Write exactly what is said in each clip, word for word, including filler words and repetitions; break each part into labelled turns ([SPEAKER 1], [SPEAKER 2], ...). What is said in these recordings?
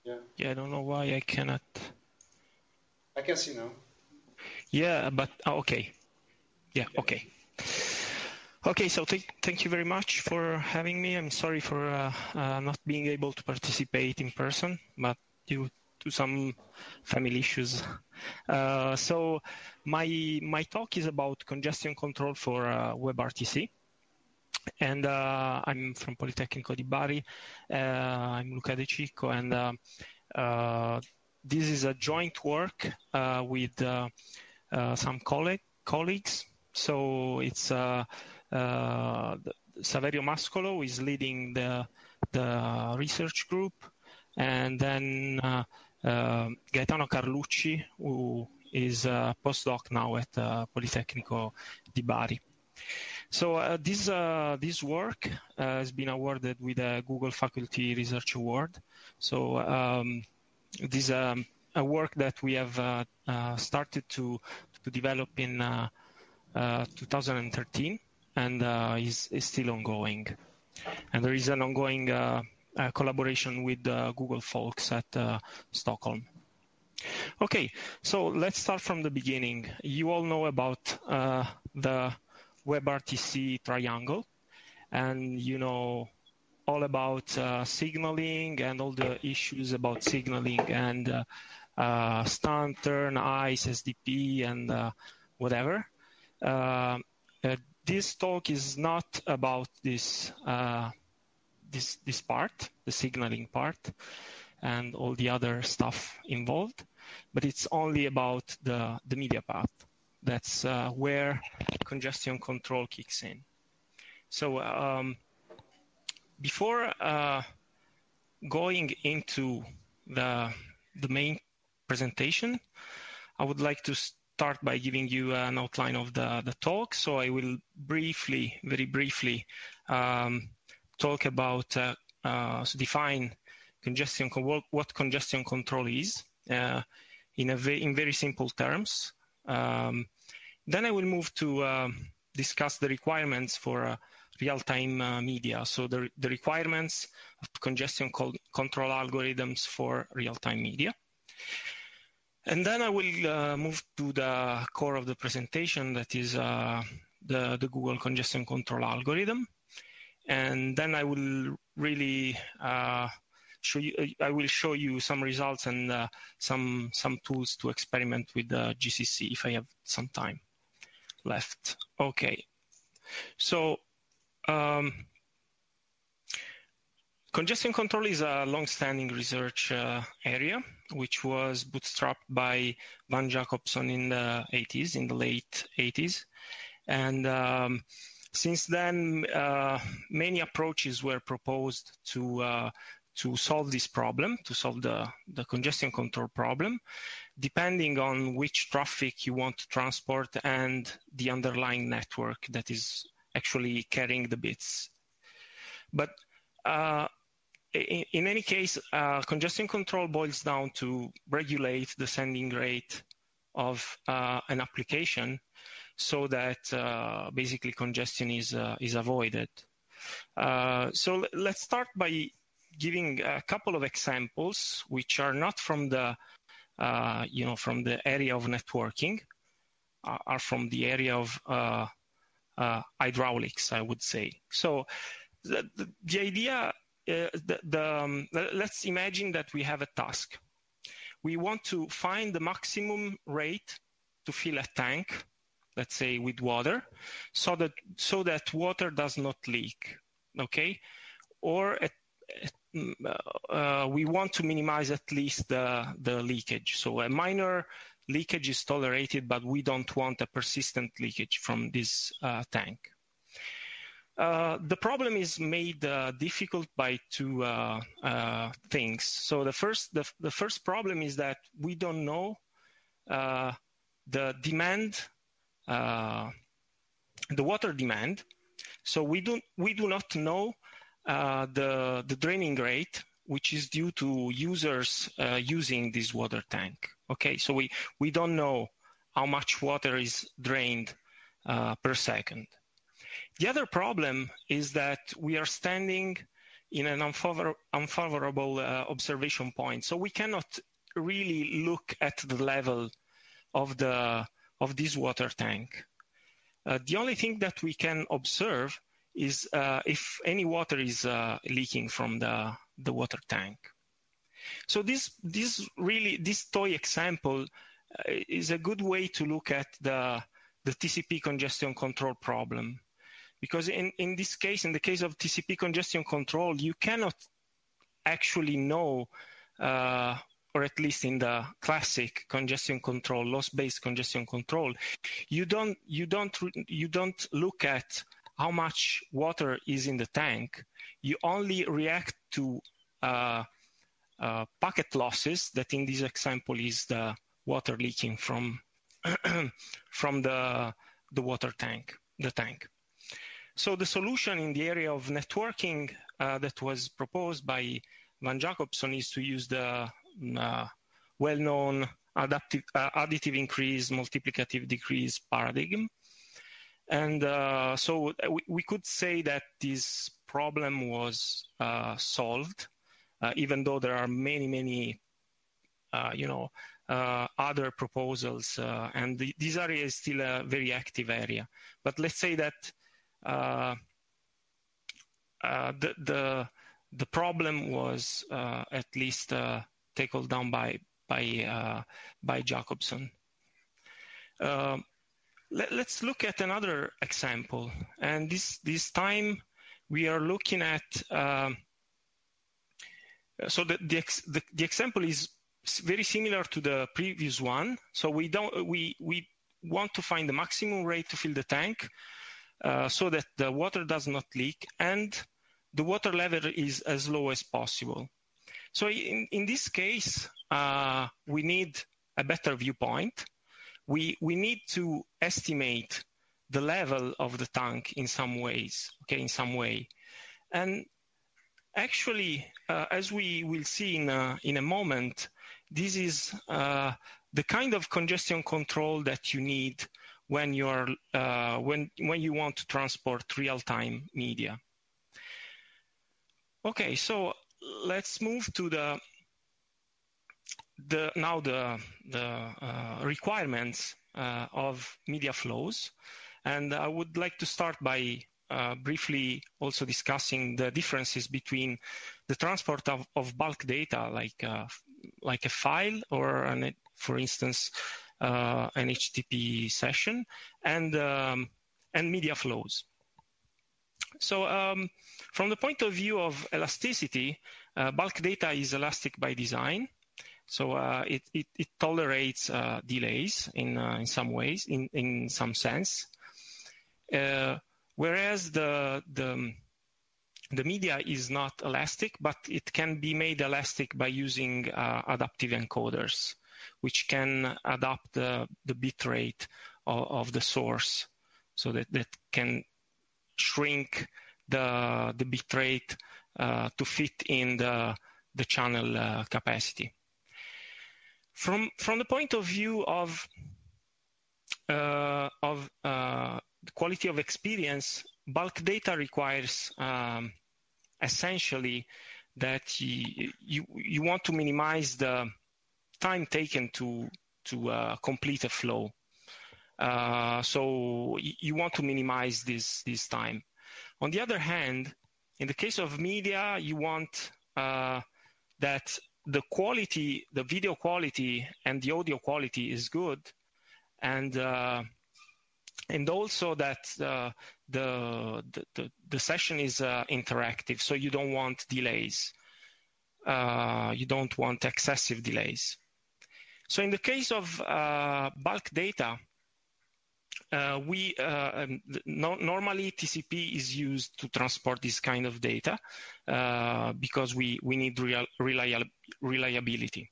[SPEAKER 1] Yeah.
[SPEAKER 2] Yeah, I don't know why I cannot.
[SPEAKER 1] I can see now.
[SPEAKER 2] Yeah, but oh, okay. Yeah,
[SPEAKER 1] Yeah.
[SPEAKER 2] okay. Okay, so th thank you very much for having me. I'm sorry for uh, uh, not being able to participate in person, but due to some family issues. Uh, so my my talk is about congestion control for uh, WebRTC. And uh, I'm from Politecnico di Bari. Uh, I'm Luca De Cicco, and uh, uh, this is a joint work uh, with uh, uh, some colleague, colleagues. So it's uh, uh, Saverio Mascolo is leading the, the research group, and then uh, uh, Gaetano Carlucci, who is a postdoc now at uh, Politecnico di Bari. So uh, this uh, this work uh, has been awarded with a Google Faculty Research Award. So um, this is um, a work that we have uh, uh, started to to develop in uh, uh, two thousand thirteen, and uh, is, is still ongoing. And there is an ongoing uh, uh, collaboration with uh, Google folks at uh, Stockholm. Okay, so let's start from the beginning. You all know about uh, the WebRTC triangle, and you know all about uh, signaling and all the issues about signaling and uh, uh, stunt, turn, ICE, S D P, and uh, whatever. Uh, uh, this talk is not about this, uh, this, this part, the signaling part, and all the other stuff involved, but it's only about the, the media path. That's uh, where congestion control kicks in. So um, before uh, going into the, the main presentation, I would like to start by giving you an outline of the, the talk. So I will briefly, very briefly, um, talk about, uh, uh, so define congestion, what congestion control is uh, in, a very, in very simple terms. Um, then I will move to uh, discuss the requirements for uh, real-time uh, media, so the, the requirements of congestion control algorithms for real-time media. And then I will uh, move to the core of the presentation, that is uh, the, the Google congestion control algorithm. And then I will really uh, show you, I will show you some results and uh, some, some tools to experiment with the G C C if I have some time left. Okay, so um, congestion control is a long-standing research uh, area, which was bootstrapped by Van Jacobson in the eighties, in the late eighties. And um, since then, uh, many approaches were proposed to uh, to solve this problem, to solve the, the congestion control problem, depending on which traffic you want to transport and the underlying network that is actually carrying the bits. But uh, in, in any case, uh, congestion control boils down to regulate the sending rate of uh, an application so that uh, basically congestion is, uh, is avoided. Uh, so let's start by giving a couple of examples which are not from the, uh, you know, from the area of networking, uh, are from the area of uh, uh, hydraulics, I would say. So the, the, the idea, uh, the, the, um, let's imagine that we have a task. We want to find the maximum rate to fill a tank, let's say with water, so that, so that water does not leak, okay? Or at, uh, we want to minimize at least the, the leakage. So a minor leakage is tolerated, but we don't want a persistent leakage from this uh, tank. Uh, the problem is made uh, difficult by two uh, uh, things. So the first, the, the first problem is that we don't know uh, the demand, uh, the water demand. So we don't, we do not know uh, the the draining rate, which is due to users uh, using this water tank. Okay, so we we don't know how much water is drained uh, per second. The other problem is that we are standing in an unfavor unfavorable uh, observation point. So we cannot really look at the level of the of this water tank. Uh, the only thing that we can observe is uh, if any water is uh, leaking from the the water tank. So this this really this toy example uh, is a good way to look at the the T C P congestion control problem, because in in this case, in the case of T C P congestion control, you cannot actually know, uh, or at least in the classic congestion control, loss-based congestion control, you don't you don't you don't look at how much water is in the tank. You only react to uh, uh, packet losses, that in this example is the water leaking from from the the water tank, the tank. So the solution in the area of networking uh, that was proposed by Van Jacobson is to use the uh, well-known adaptive, uh, additive increase, multiplicative decrease paradigm. And uh, so we, we could say that this problem was uh, solved, uh, even though there are many, many, uh, you know, uh, other proposals. Uh, and the, this area is still a very active area. But let's say that uh, uh, the, the the problem was uh, at least uh, tackled down by by uh, by Jacobson. Uh, let, let's look at another example, and this this time we are looking at. Um, so the the, ex, the the example is very similar to the previous one. So we don't we we want to find the maximum rate to fill the tank, uh, so that the water does not leak and the water level is as low as possible. So in, in this case, uh, we need a better viewpoint. We, we need to estimate the level of the tank in some ways, okay, in some way. And actually, uh, as we will see in a, in a moment, this is uh, the kind of congestion control that you need when, you're, uh, when, when you want to transport real-time media. Okay, so let's move to the the now the the uh, requirements uh, of media flows, and I would like to start by uh, briefly also discussing the differences between the transport of, of bulk data, like uh, like a file or an, for instance uh, an H T T P session, and um, and media flows. So um, from the point of view of elasticity, uh, bulk data is elastic by design. So uh, it, it, it tolerates uh, delays in, uh, in some ways, in, in some sense. Uh, whereas the, the, the media is not elastic, but it can be made elastic by using uh, adaptive encoders, which can adapt the, the bit rate of, of the source, so that, that can shrink the the bit rate uh, to fit in the the channel uh, capacity. From from the point of view of uh, of uh, the quality of experience, bulk data requires um, essentially that you, you you want to minimize the time taken to to uh, complete a flow. Uh, so you want to minimize this, this time. On the other hand, in the case of media, you want uh, that the quality, the video quality and the audio quality is good, and uh, and also that uh, the, the the session is uh, interactive, so you don't want delays. Uh, you don't want excessive delays. So in the case of uh, bulk data, Uh, we uh, no, normally T C P is used to transport this kind of data uh, because we we need real, reliab reliability.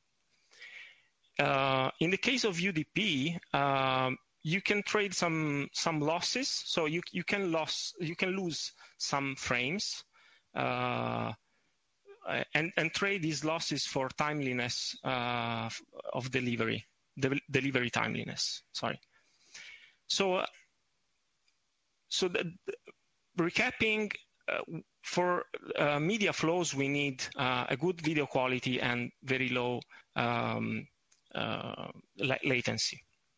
[SPEAKER 2] Uh, in the case of U D P, uh, you can trade some some losses, so you you can loss you can lose some frames uh, and and trade these losses for timeliness uh, of delivery, de delivery timeliness. Sorry. So, uh, so the, the, recapping, uh, for uh, media flows, we need uh, a good video quality and very low um, uh, la latency.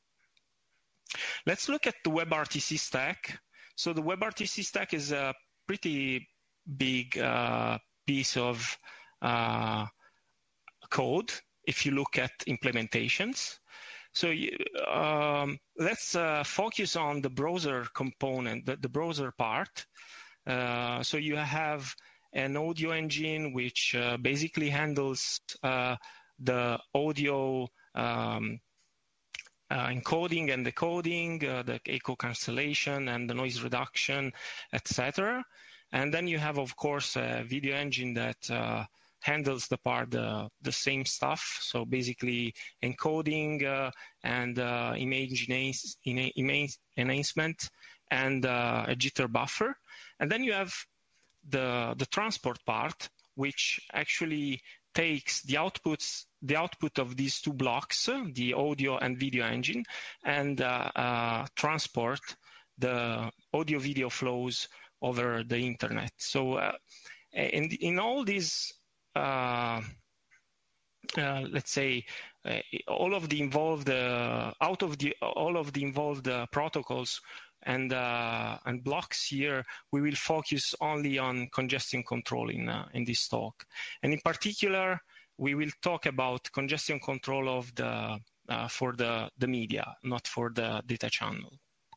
[SPEAKER 2] Let's look at the WebRTC stack. So the WebRTC stack is a pretty big uh, piece of uh, code if you look at implementations. So um, let's uh, focus on the browser component, the, the browser part. Uh, so you have an audio engine which uh, basically handles uh, the audio um, uh, encoding and decoding, uh, the echo cancellation and the noise reduction, et cetera. And then you have, of course, a video engine that uh, handles the part, uh, the same stuff. So basically encoding uh, and uh, image, image enhancement and uh, a jitter buffer. And then you have the, the transport part, which actually takes the outputs, the output of these two blocks, the audio and video engine, and uh, uh, transport the audio video flows over the internet. So uh, in, in all these, uh, uh, let's say, uh, all of the involved, uh, out of the, all of the involved uh, protocols and, uh, and blocks here, we will focus only on congestion control in, uh, in this talk. And in particular, we will talk about congestion control of the, uh, for the, the media, not for the data channel.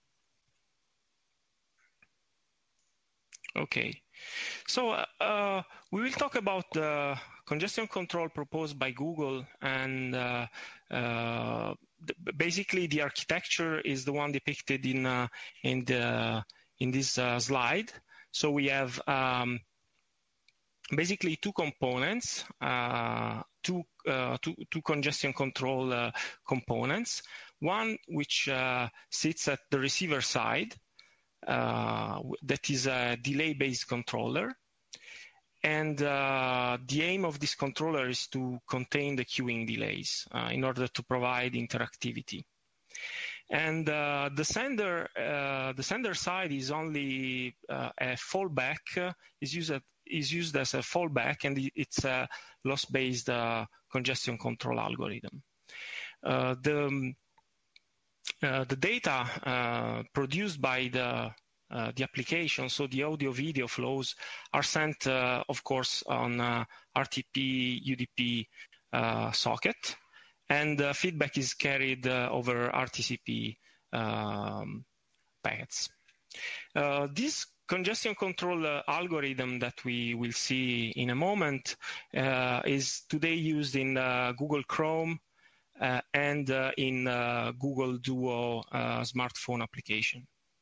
[SPEAKER 2] Okay, so uh, we will talk about the congestion control proposed by Google, and uh, uh, basically the architecture is the one depicted in uh, in the in this uh, slide. So we have um, basically two components, uh, two, uh, two two congestion control uh, components. One which uh, sits at the receiver side. Uh, that is a delay-based controller, and uh, the aim of this controller is to contain the queuing delays uh, in order to provide interactivity. And uh, the sender, uh, the sender side is only uh, a fallback, uh, is used at, is used as a fallback, and it's a loss-based uh, congestion control algorithm. Uh, the Uh, the data uh, produced by the, uh, the application, so the audio-video flows, are sent, uh, of course, on uh, R T P U D P uh, socket, and uh, feedback is carried uh, over R T C P um, packets. Uh, this congestion control uh, algorithm that we will see in a moment uh, is today used in uh, Google Chrome, Uh, and uh, in uh, Google Duo uh, smartphone application.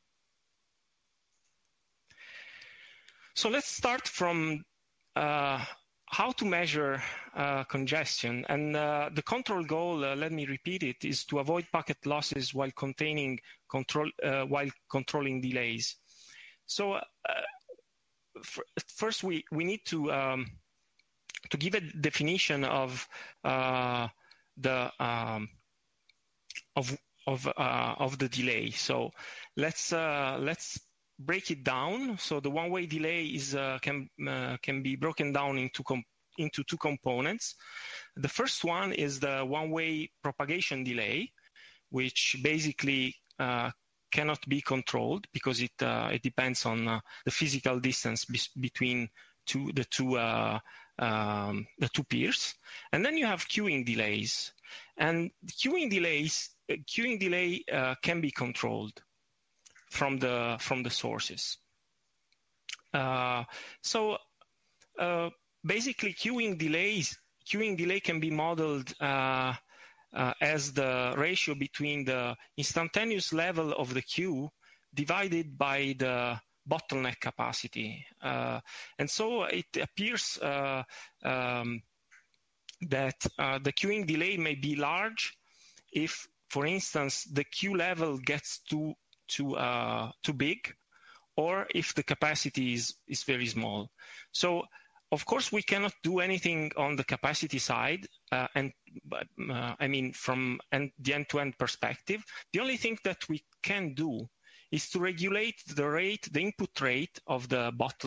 [SPEAKER 2] So let's start from uh, how to measure uh, congestion. And uh, the control goal, uh, let me repeat it, is to avoid packet losses while containing control, uh, while controlling delays. So uh, first, we we need to um, to give a definition of uh, the um, of of uh, of the delay. So let's uh, let's break it down. So the one-way delay is uh, can uh, can be broken down into com into two components. The first one is the one-way propagation delay, which basically uh, cannot be controlled because it uh, it depends on uh, the physical distance be between two the two uh, um, the two peers. And then you have queuing delays, and queuing delays uh, queuing delay uh, can be controlled from the from the sources. Uh, so uh, basically, queuing delays queuing delay can be modeled uh, uh, as the ratio between the instantaneous level of the queue divided by the bottleneck capacity. Uh, and so it appears uh, um, that uh, the queuing delay may be large if, for instance, the queue level gets too too uh, too big, or if the capacity is is very small. So of course we cannot do anything on the capacity side, uh, and uh, I mean from an, the end-to-end perspective. The only thing that we can do is to regulate the rate, the input rate of the bottleneck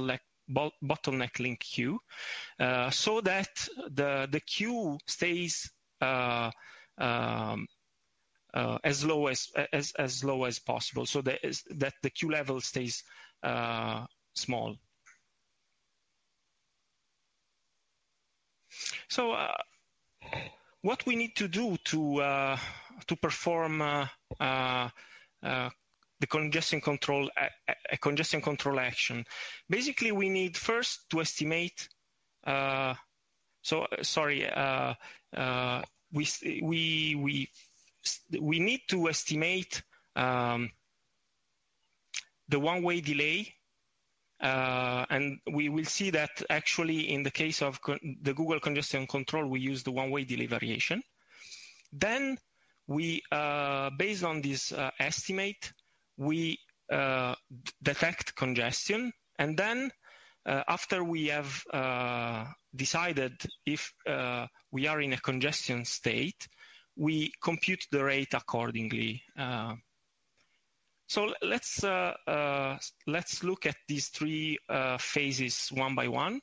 [SPEAKER 2] bottleneck link queue, uh, so that the, the queue stays uh, um, uh, as low as, as, as low as possible, so that, that the queue level stays uh, small. So uh, what we need to do to, uh, to perform uh, uh, uh, the congestion control, a, a congestion control action. Basically, we need first to estimate. Uh, so sorry, uh, uh, we we we we need to estimate um, the one-way delay, uh, and we will see that actually in the case of the Google congestion control, we use the one-way delay variation. Then we, uh, based on this uh, estimate, we uh, detect congestion, and then uh, after we have uh, decided if uh, we are in a congestion state, we compute the rate accordingly. Uh, so let's uh, uh, let's look at these three uh, phases one by one.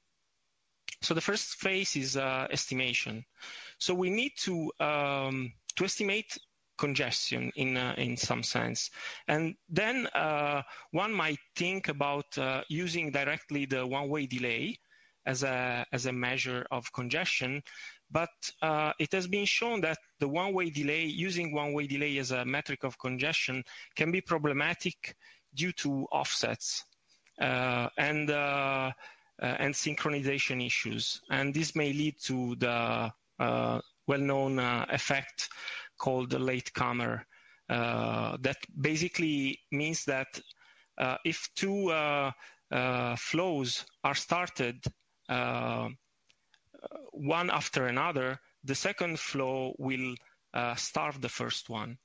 [SPEAKER 2] So the first phase is uh, estimation. So we need to um, to estimate congestion in uh, in some sense, and then uh, one might think about uh, using directly the one-way delay as a as a measure of congestion, but uh, it has been shown that the one-way delay, using one-way delay as a metric of congestion, can be problematic due to offsets uh, and uh, uh, and synchronization issues, and this may lead to the uh, well-known uh, effect called the latecomer. Uh, that basically means that uh, if two uh, uh, flows are started uh, one after another, the second flow will uh, starve the first one.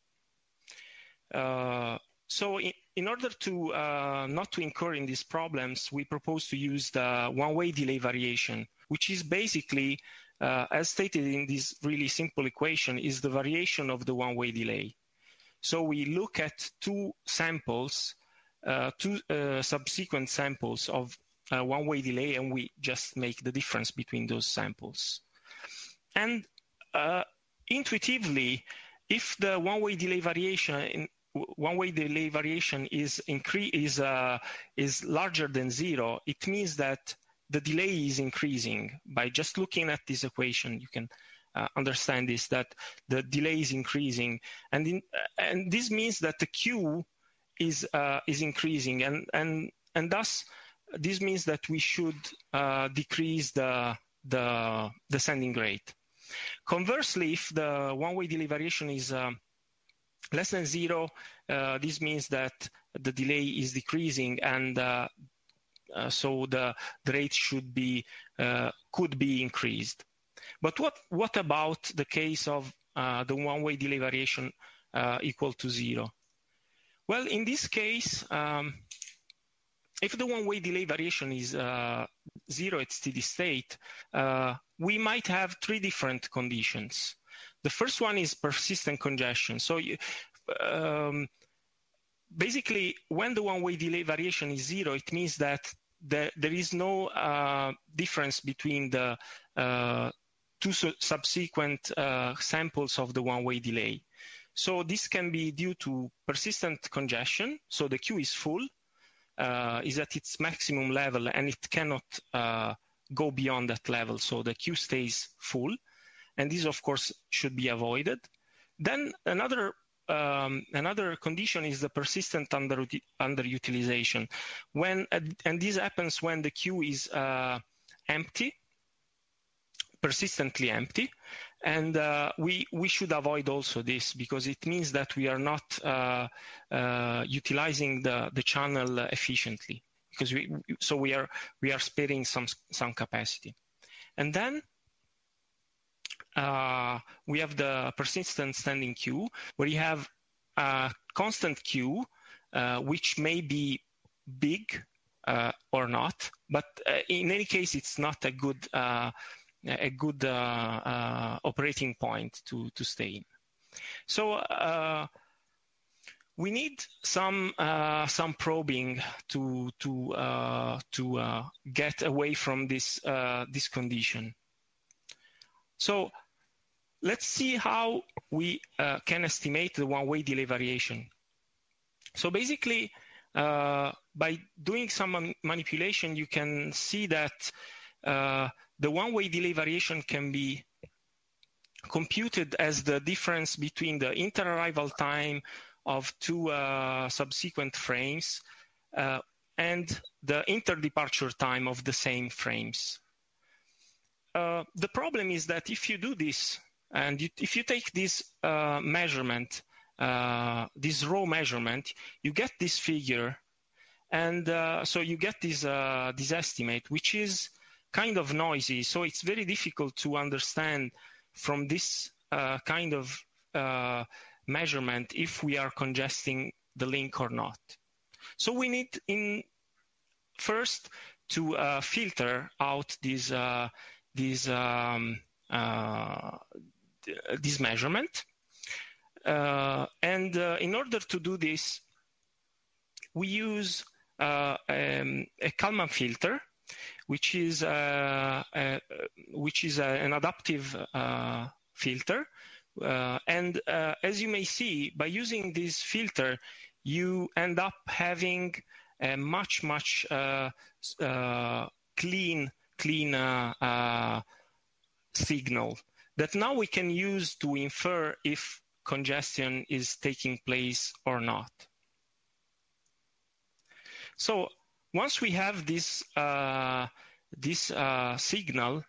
[SPEAKER 2] Uh, so in, in order to uh, not to incur in these problems, we propose to use the one-way delay variation, which is basically Uh, as stated in this really simple equation, is the variation of the one-way delay. So we look at two samples, uh, two uh, subsequent samples of uh, one-way delay, and we just make the difference between those samples. And uh, intuitively, if the one-way delay variation in one-way delay variation is incre is uh, is larger than zero, it means that the delay is increasing. By just looking at this equation, you can uh, understand this, that the delay is increasing. And, in, and this means that the queue is, uh, is increasing. And, and, and thus, this means that we should uh, decrease the, the, the sending rate. Conversely, if the one-way delay variation is uh, less than zero, uh, this means that the delay is decreasing, and uh, Uh, so the, the rate should be uh, could be increased. But what what about the case of uh, the one-way delay variation uh, equal to zero? Well, in this case, um, if the one-way delay variation is uh, zero at steady state, uh, we might have three different conditions. The first one is persistent congestion. So you, um, basically, when the one-way delay variation is zero, it means that the, there is no uh, difference between the uh, two su subsequent uh, samples of the one-way delay. So this can be due to persistent congestion. So the queue is full, uh, is at its maximum level, and it cannot uh, go beyond that level. So the queue stays full, and this, of course, should be avoided. Then another Um, another condition is the persistent under, underutilization. When, and this happens when the queue is uh, empty, persistently empty, and uh, we, we should avoid also this, because it means that we are not uh, uh, utilizing the, the channel efficiently, because we, so we are, we are sparing some, some capacity. And then Uh, we have the persistent standing queue, where you have a constant queue, uh, which may be big uh, or not, but uh, in any case, it's not a good uh, a good uh, uh, operating point to to stay in. So uh, we need some uh, some probing to to uh, to uh, get away from this uh, this condition. So let's see how we uh, can estimate the one-way delay variation. So basically, uh, by doing some man manipulation, you can see that uh, the one-way delay variation can be computed as the difference between the inter-arrival time of two uh, subsequent frames uh, and the inter-departure time of the same frames. Uh, the problem is that if you do this, and you, if you take this uh, measurement, uh, this raw measurement, you get this figure, and uh, so you get this, uh, this estimate, which is kind of noisy. So it's very difficult to understand from this uh, kind of uh, measurement if we are congesting the link or not. So we need in first to uh, filter out this uh, this um, uh, this measurement, uh, and uh, in order to do this, we use uh, um, a Kalman filter, which is uh, uh, which is uh, an adaptive uh, filter. Uh, and uh, as you may see, by using this filter, you end up having a much, much uh, uh, clean, clean uh, uh, signal that now we can use to infer if congestion is taking place or not. So once we have this, uh, this uh, signal,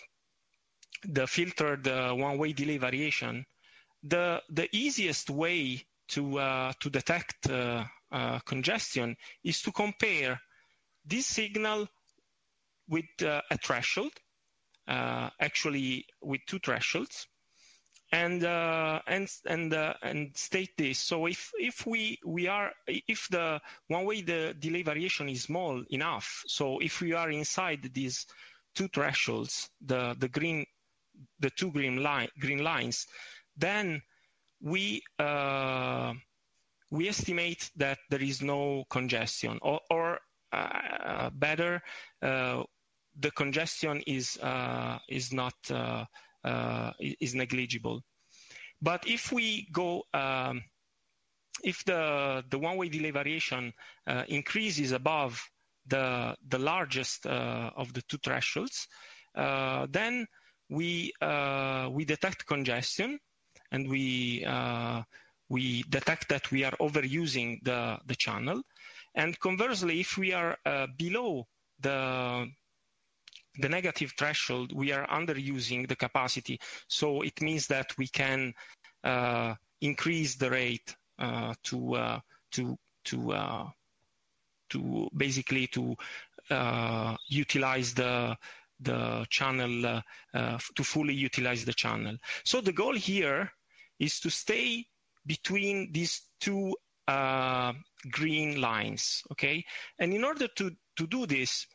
[SPEAKER 2] the filtered uh, one-way delay variation, the, the easiest way to, uh, to detect uh, uh, congestion is to compare this signal with uh, a threshold, uh, actually with two thresholds, and uh, and and uh, and state this. So if if we we are if the one-way the delay variation is small enough, so if we are inside these two thresholds, the the green the two green line green lines, then we uh, we estimate that there is no congestion, or, or uh, better, uh, the congestion is uh, is not uh, uh, is negligible. But if we go, um, if the the one-way delay variation uh, increases above the the largest uh, of the two thresholds, uh, then we uh, we detect congestion, and we uh, we detect that we are overusing the the channel. And conversely, if we are uh, below the the negative threshold, we are underusing the capacity. So it means that we can uh, increase the rate uh, to uh, to to uh, to basically to uh, utilize the the channel uh, uh, to fully utilize the channel. So the goal here is to stay between these two uh, green lines, okay? And in order to to do this,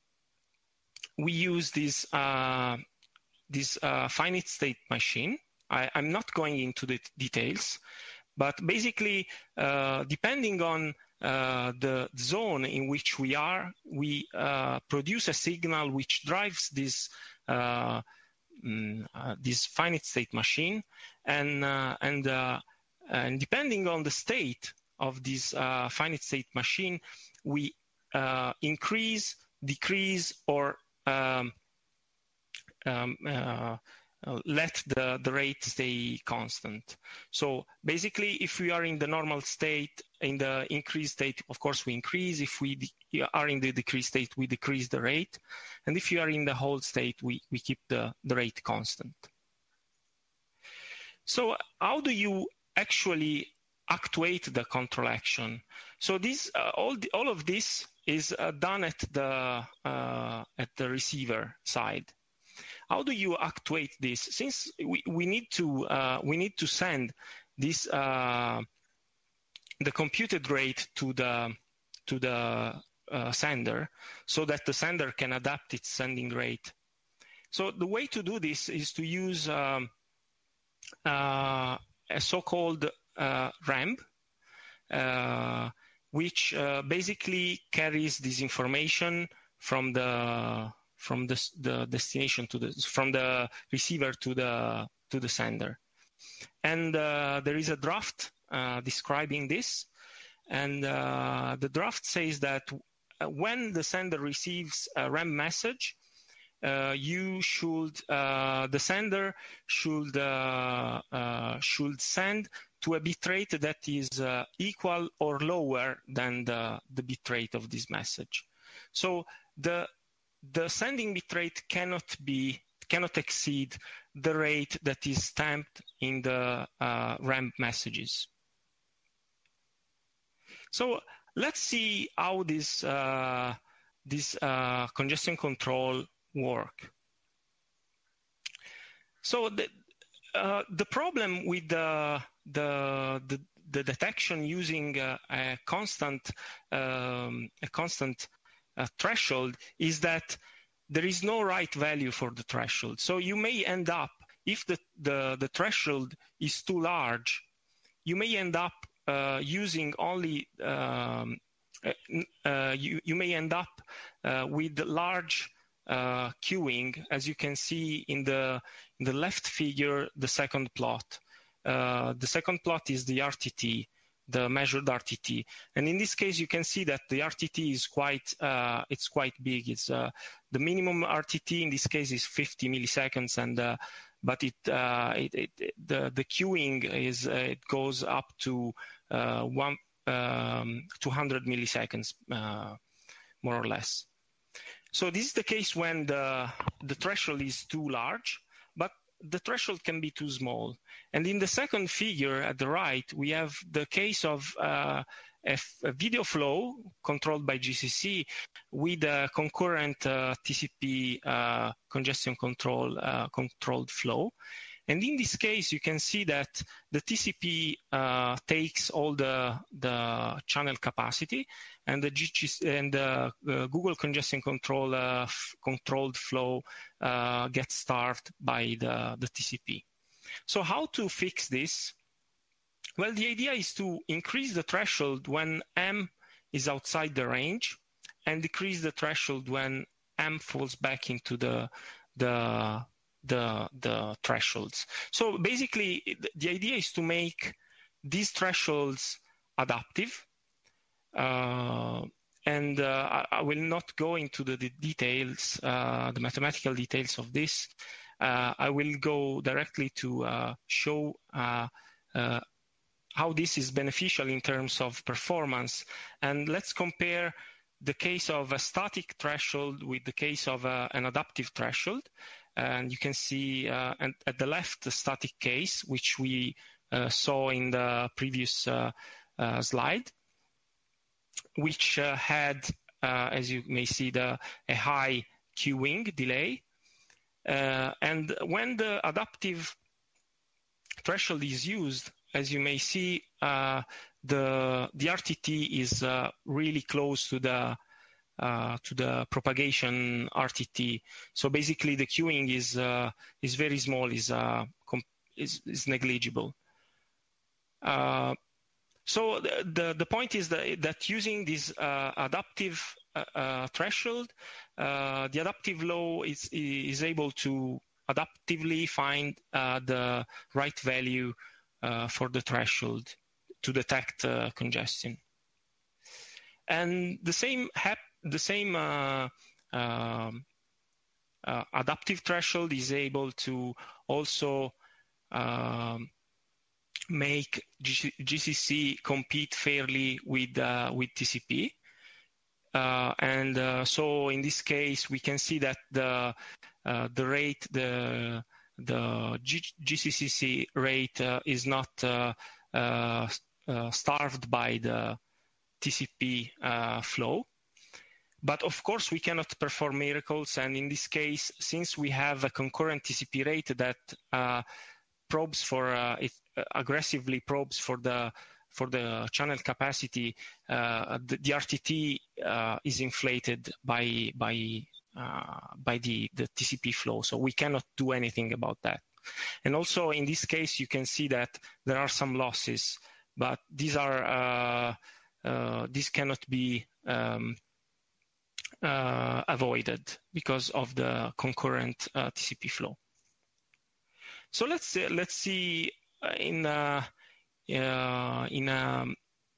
[SPEAKER 2] we use this uh, this uh, finite state machine. I, I'm not going into the details, but basically, uh, depending on uh, the zone in which we are, we uh, produce a signal which drives this uh, mm, uh, this finite state machine, and uh, and uh, and depending on the state of this uh, finite state machine, we uh, increase, decrease, or Um, um, uh, uh, let the, the rate stay constant. So basically, if we are in the normal state, in the increased state, of course we increase. If we are in the decreased state, we decrease the rate. And if you are in the hold state, we, we keep the, the rate constant. So how do you actually actuate the control action? So this, uh, all, the, all of this is uh, done at the uh, at the receiver side. How do you actuate this? Since we, we need to uh, we need to send this uh, the computed rate to the to the uh, sender, so that the sender can adapt its sending rate. So the way to do this is to use um, uh, a so-called uh, ramp. uh, which uh, basically carries this information from the from the, the destination to the from the receiver to the to the sender. And uh, there is a draft uh, describing this, and uh, the draft says that when the sender receives a RAM message, uh, you should uh, the sender should uh, uh, should send to a bitrate that is uh, equal or lower than the, the bitrate of this message. So the the sending bitrate cannot be cannot exceed the rate that is stamped in the uh, RAM messages. So let's see how this uh, this uh, congestion control work. So the uh, the problem with the the the, the detection using uh, a constant um, a constant uh, threshold is that there is no right value for the threshold. So you may end up, if the the, the threshold is too large, you may end up uh, using only um, uh, you you may end up uh, with large uh, queuing, as you can see in the in the left figure, the second plot. Uh, the second plot is the R T T, the measured R T T, and in this case you can see that the R T T is quite uh, it's quite big. It's uh, the minimum R T T in this case is fifty milliseconds, and uh, but it, uh, it, it the the queuing is uh, it goes up to uh, one um, two hundred milliseconds uh, more or less. So this is the case when the the threshold is too large, but the threshold can be too small. And in the second figure at the right, we have the case of uh, a, a video flow controlled by G C C with a concurrent uh, T C P uh, congestion control uh, controlled flow. And in this case, you can see that the T C P uh, takes all the, the channel capacity, and the, G C, and the uh, Google congestion control uh, f- controlled flow uh, gets starved by the, the T C P. So how to fix this? Well, the idea is to increase the threshold when M is outside the range, and decrease the threshold when M falls back into the the the the thresholds. So basically, the idea is to make these thresholds adaptive. Uh, and uh, I, I will not go into the, the details, uh, the mathematical details of this. Uh, I will go directly to uh, show uh, uh, how this is beneficial in terms of performance. And let's compare the case of a static threshold with the case of a, an adaptive threshold. And you can see uh, at the left the static case, which we uh, saw in the previous uh, uh, slide, which uh, had, uh, as you may see, the, a high queuing delay. Uh, and when the adaptive threshold is used, as you may see, uh, the, the R T T is uh, really close to the Uh, to the propagation R T T. So basically the queuing is uh, is very small, is, uh, is, is negligible. Uh, so the, the, the point is that, that using this uh, adaptive uh, uh, threshold, uh, the adaptive law is, is able to adaptively find uh, the right value uh, for the threshold to detect uh, congestion. And the same happens The same uh, uh, uh, adaptive threshold is able to also uh, make G C C compete fairly with uh, with T C P, uh, and uh, so in this case we can see that the uh, the rate the the G C C rate uh, is not uh, uh, uh, starved by the T C P uh, flow. But of course, we cannot perform miracles. And in this case, since we have a concurrent T C P rate that uh, probes for uh, it uh, aggressively probes for the for the channel capacity, uh, the, the R T T uh, is inflated by by uh, by the the T C P flow. So we cannot do anything about that. And also in this case, you can see that there are some losses but these are uh, uh, these cannot be um, uh, avoided because of the concurrent uh, T C P flow. So let's uh, let's see in uh, uh, in um,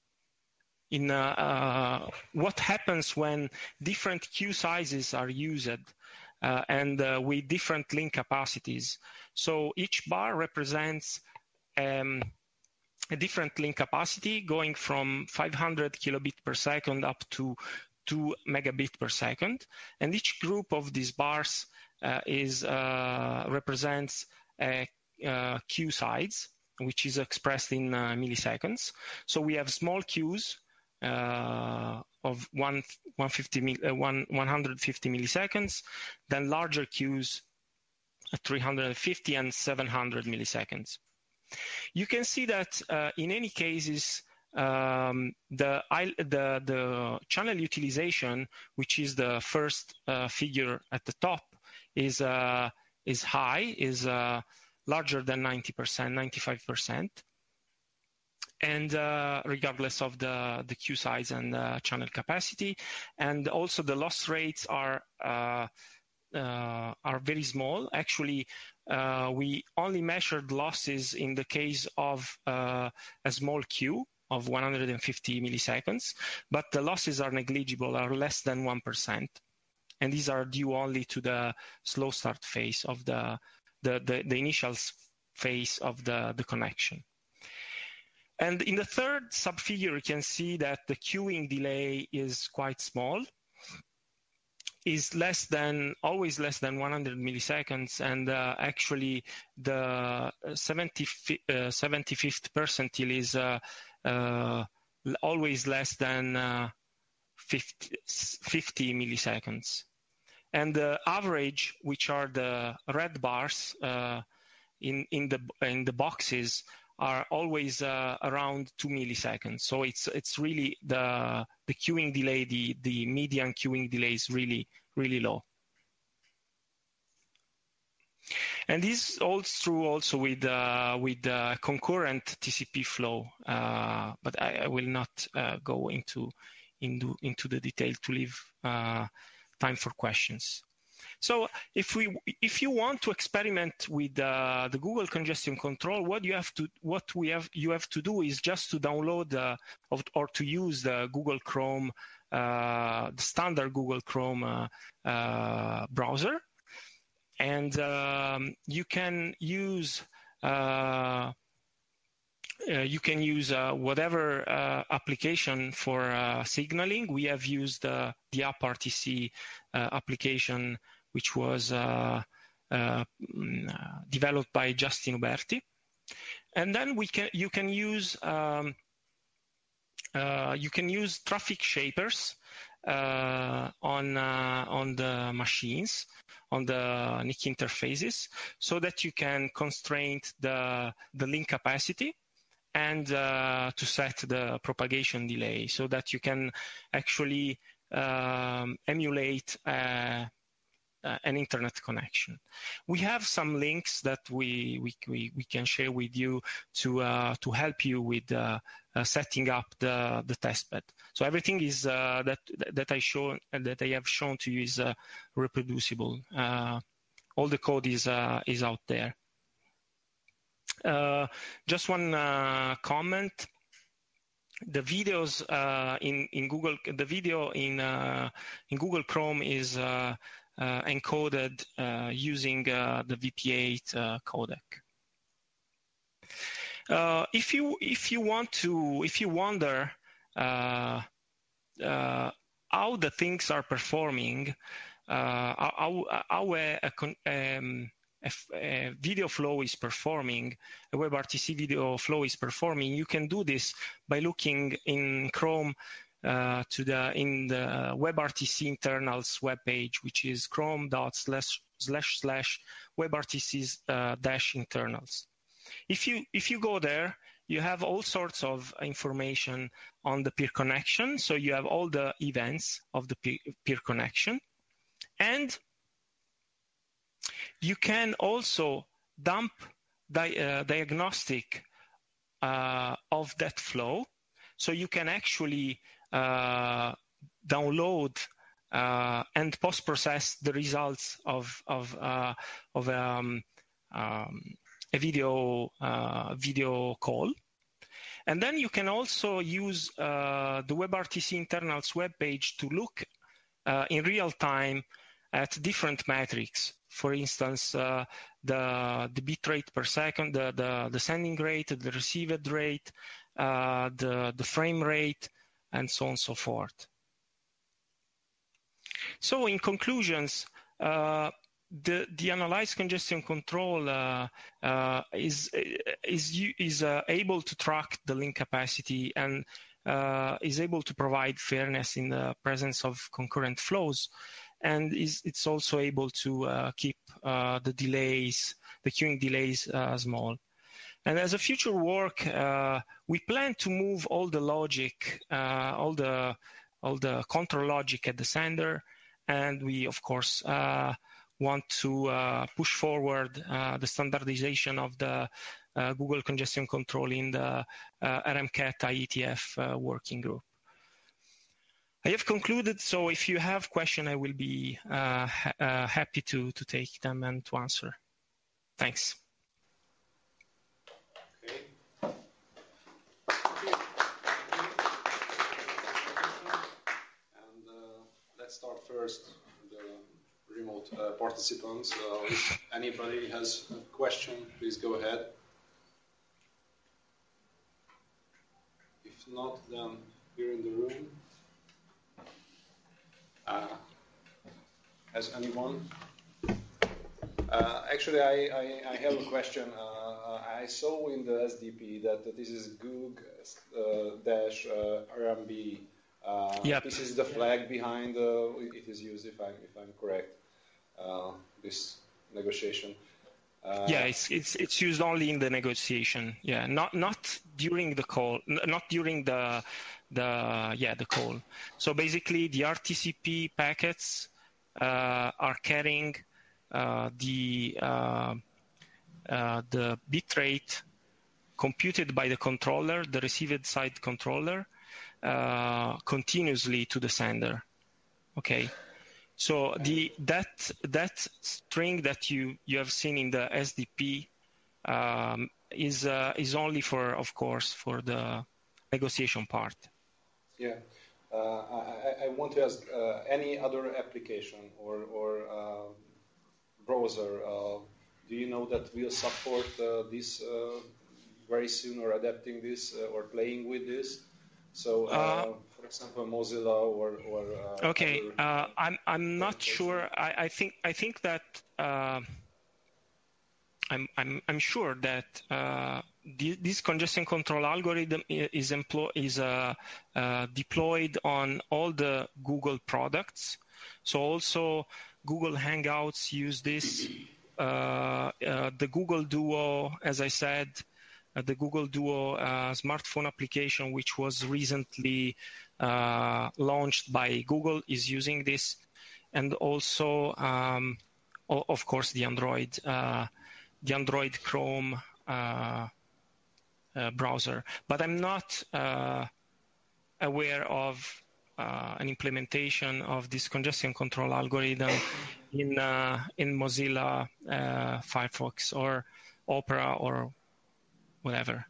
[SPEAKER 2] in uh, uh, what happens when different queue sizes are used uh, and uh, with different link capacities. So each bar represents um, a different link capacity going from five hundred kilobit per second up to two megabit per second. And each group of these bars uh, is uh, represents a uh, queue size, which is expressed in uh, milliseconds. So we have small queues uh, of one, one, fifty, uh, one, one hundred fifty milliseconds, then larger queues at three hundred fifty and seven hundred milliseconds. You can see that uh, in any cases, um, the, the, the channel utilization, which is the first uh, figure at the top, is, uh, is high, is uh, larger than ninety percent, ninety-five percent, and uh, regardless of the, the queue size and uh, channel capacity. And also the loss rates are uh, uh, are very small. Actually, uh, we only measured losses in the case of uh, a small queue of one hundred fifty milliseconds, but the losses are negligible, are less than one percent. And these are due only to the slow start phase of the, the, the, the initial phase of the, the connection. And in the third subfigure, you can see that the queuing delay is quite small, is less than, always less than one hundred milliseconds, and uh, actually the seventy-fifth percentile is uh, uh, always less than uh, fifty, fifty milliseconds. And the average, which are the red bars uh, in, in, the, in the boxes, are always uh, around two milliseconds. So it's it's really the the queuing delay, the the median queuing delay is really really low. And this holds true also with uh, with uh, concurrent T C P flow. Uh, but I, I will not uh, go into into into the detail to leave uh, time for questions. So if we, if you want to experiment with uh, the Google Congestion Control, what you have to, what we have, you have to do is just to download uh, or to use the Google Chrome, uh, the standard Google Chrome uh, uh, browser, and um, you can use. Uh, Uh, you can use uh, whatever uh, application for uh, signaling. We have used uh, the AppRTC uh, application, which was uh, uh, developed by Justin Uberti. And then we can, you can use um, uh, you can use traffic shapers uh, on uh, on the machines, on the N I C interfaces, so that you can constrain the the link capacity and uh, to set the propagation delay, so that you can actually um, emulate uh, uh, an internet connection. We have some links that we we we, we can share with you to uh, to help you with uh, uh, setting up the the testbed. So everything is uh, that that I show that I have shown to you is uh, reproducible. Uh, all the code is uh, is out there. Uh, just one uh, comment. The videos uh, in in Google, the video in uh, in Google Chrome is uh, uh, encoded uh, using uh, the V P eight uh, codec. Uh, if you if you want to if you wonder uh, uh, how the things are performing, uh, how how a, a um, A, a video flow is performing, a WebRTC video flow is performing, you can do this by looking in Chrome uh, to the in the WebRTC internals webpage, which is chrome dot slash slash slash WebRTC's uh, dash internals. If you if you go there, you have all sorts of information on the peer connection. So you have all the events of the peer, peer connection, and you can also dump di uh, diagnostic uh, of that flow. So you can actually uh, download uh, and post-process the results of of uh, of um, um, a video uh, video call. And then you can also use uh, the WebRTC internals webpage to look uh, in real time at different metrics. For instance, uh, the the bit rate per second, the the, the sending rate, the received rate, uh, the the frame rate, and so on and so forth. So, in conclusions, uh, the the analyzed congestion control uh, uh, is is is uh, able to track the link capacity and uh, is able to provide fairness in the presence of concurrent flows, and is it's also able to uh, keep uh, the delays, the queuing delays, uh, small. And as a future work, uh, we plan to move all the logic, uh, all the all the control logic at the sender, and we of course uh, want to uh, push forward uh, the standardization of the uh, Google congestion control in the uh, R M C A T I E T F uh, working group. I have concluded, so if you have questions, I will be uh, ha uh, happy to, to take them and to answer. Thanks.
[SPEAKER 1] Okay. And uh, let's start first with the remote uh, participants. Uh, if anybody has a question, please go ahead. If not, then here in the room. Uh, has anyone? Uh, actually, I, I, I have a question. Uh, I saw in the S D P that this is Goog uh, dash uh, R M B. Uh,
[SPEAKER 2] yep.
[SPEAKER 1] This is the flag behind uh, it is used, if I'm if I'm correct. Uh, this negotiation. Uh,
[SPEAKER 2] yeah, it's it's it's used only in the negotiation. Yeah, not not during the call, not during the the yeah the call. So basically, the R T C P packets uh, are carrying uh, the uh, uh, the bit rate computed by the controller, the received side controller, uh, continuously to the sender. Okay. So the that that string that you you have seen in the S D P um, is uh, is only for, of course, for the negotiation part.
[SPEAKER 1] Yeah, uh, I, I want to ask uh, any other application or or uh, browser. Uh, do you know that will support uh, this uh, very soon, or adapting this, uh, or playing with this? So, uh, uh, for example, Mozilla or or uh,
[SPEAKER 2] okay, uh, I'm I'm not sure. I, I think I think that uh, I'm I'm I'm sure that uh, the, this congestion control algorithm is employ is uh, uh, deployed on all the Google products. So also Google Hangouts use this. Uh, uh, the Google Duo, as I said. Uh, the Google Duo uh, smartphone application, which was recently uh, launched by Google, is using this, and also, um, o of course, the Android, uh, the Android Chrome uh, uh, browser. But I'm not uh, aware of uh, an implementation of this congestion control algorithm in uh, in Mozilla uh, Firefox or Opera or whatever.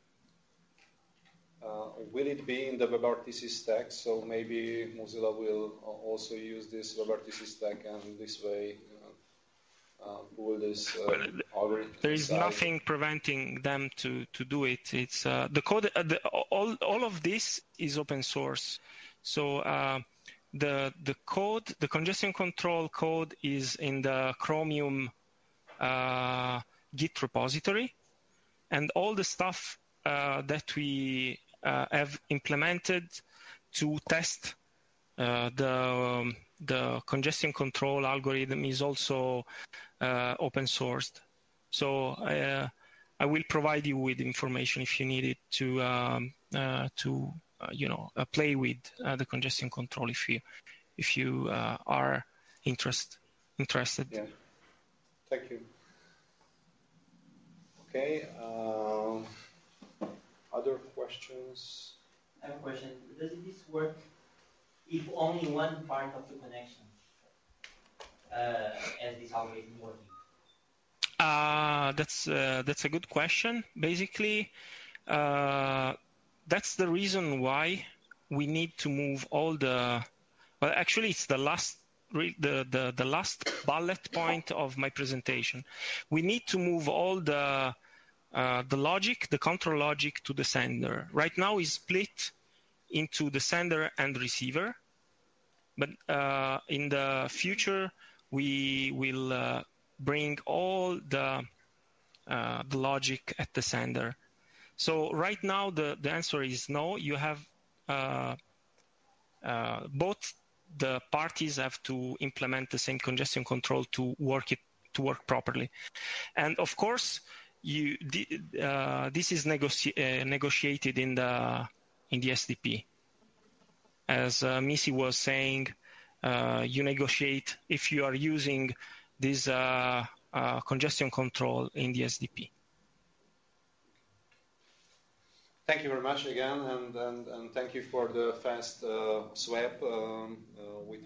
[SPEAKER 1] Uh, will it be in the WebRTC stack? So maybe Mozilla will also use this WebRTC stack, and this way uh, uh, pull this uh, algorithm.
[SPEAKER 2] There is
[SPEAKER 1] aside.
[SPEAKER 2] nothing preventing them to to do it. It's uh, the code. Uh, the, all all of this is open source. So uh, the the code, the congestion control code, is in the Chromium uh, Git repository. And all the stuff uh, that we uh, have implemented to test uh, the um, the congestion control algorithm is also uh, open sourced. So uh, I will provide you with information if you need it to um, uh, to uh, you know uh, play with uh, the congestion control if you if you uh, are interest, interested.
[SPEAKER 1] Yeah. Thank you. Okay. Uh, other questions? questions?
[SPEAKER 3] I have a question. Does this work if only one part of the connection uh, has this algorithm working?
[SPEAKER 2] Uh, that's uh, that's a good question. Basically, uh, that's the reason why we need to move all the. Well, actually, it's the last the the the last bullet point of my presentation. We need to move all the uh, the logic, the control logic, to the sender. Right now, is split into the sender and receiver, but uh, in the future, we will uh, bring all the uh, the logic at the sender. So right now, the, the answer is no. You have uh, uh, both the parties have to implement the same congestion control to work it to work properly. And of course, you uh, this is negoci uh, negotiated in the in the S D P. As uh, Missy was saying, uh, you negotiate if you are using this uh, uh, congestion control in the S D P.
[SPEAKER 1] Thank you very much again, and, and, and thank you for the fast uh, swap um, uh, with